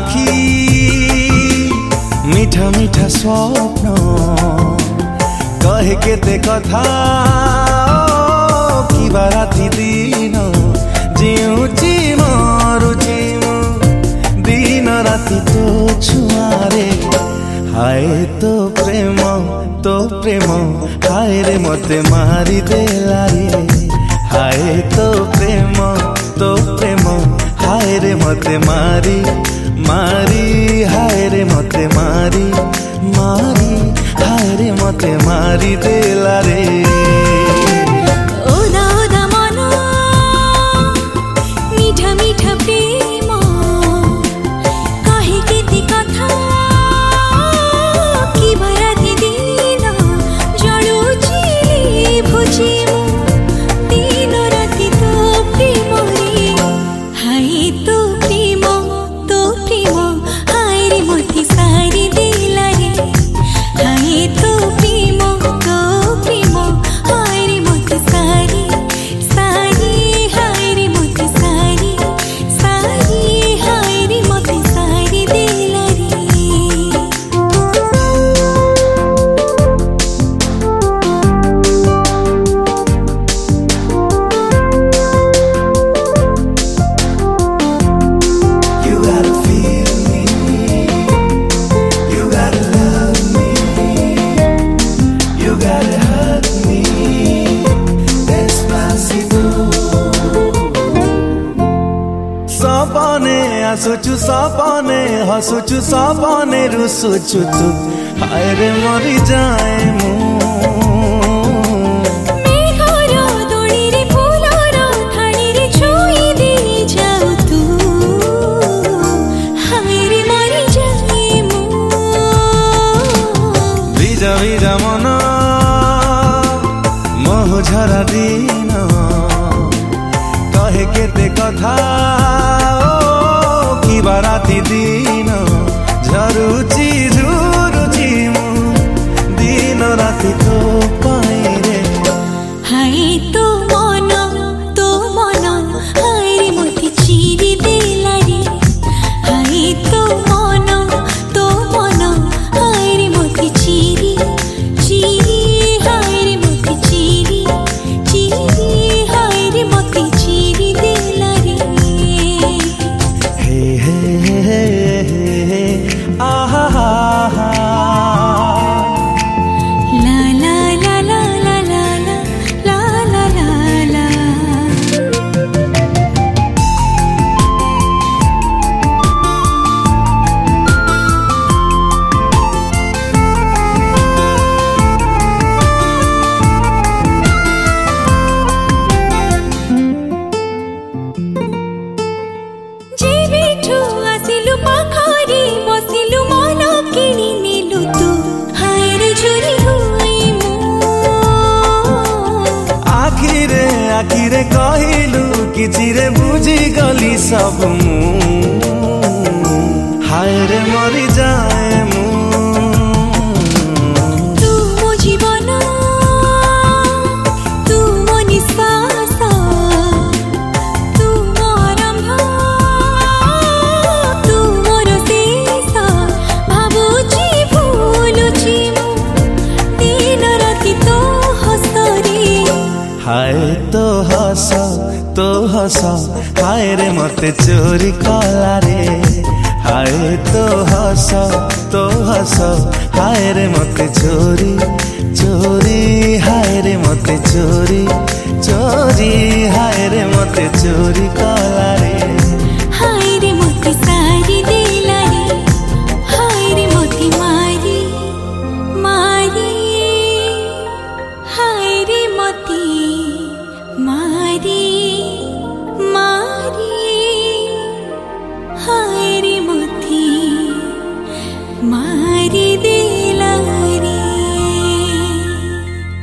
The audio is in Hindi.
आखी मीठा मीठा स्वप्न कहे केते कथा किबा राति दिन जीउची मरुची दिन राति तो छुआरे हाय तो प्रेम हाय रे मते मारी देला रे हाय तो प्रेम हाय रे मते मारी हाय रे मते मारी हाय रे मते मारी देला रे हसुचु सपने हसुचु सपने रुसुचु तू हाय रे मरी जाए मु भिजा भिजा मन मोह झरा दिन कहे केते कथा राति दिन झरुची झुरुची दिन राति तो पाई रे हाय तो मन हाय रे मते चिरी देला रे हाय तो मन हाय रे मते चिरी हाय रे मते चिरी हाय रे मते चिरी देला रे आखिरे कहिलु किछि रे बुझी गली सब हाय रे मरी जाए मु तू मो जीवन तू मो निश्वास तू मो आरंभ तू मोर शेष भाबुची भूलुची दिन राति तो हसरी हाय तो हस हाय रे मते चोरी कला रे हाय तो हस हाय रे मते चोरी हाय रे मते चोरी हाय रे मते चोरी।